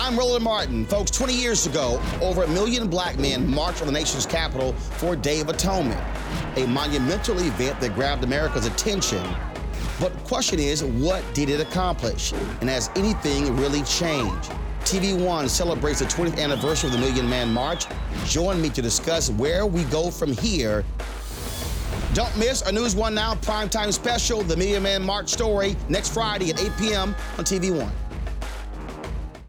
I'm Roland Martin. Folks, 20 years ago, over 1 million black men marched on the nation's capital for Day of Atonement, a monumental event that grabbed America's attention. But the question is, what did it accomplish? And has anything really changed? TV One celebrates the 20th anniversary of the Million Man March. Join me to discuss where we go from here. Don't miss our News One Now primetime special, The Million Man March Story, next Friday at 8 p.m. on TV One.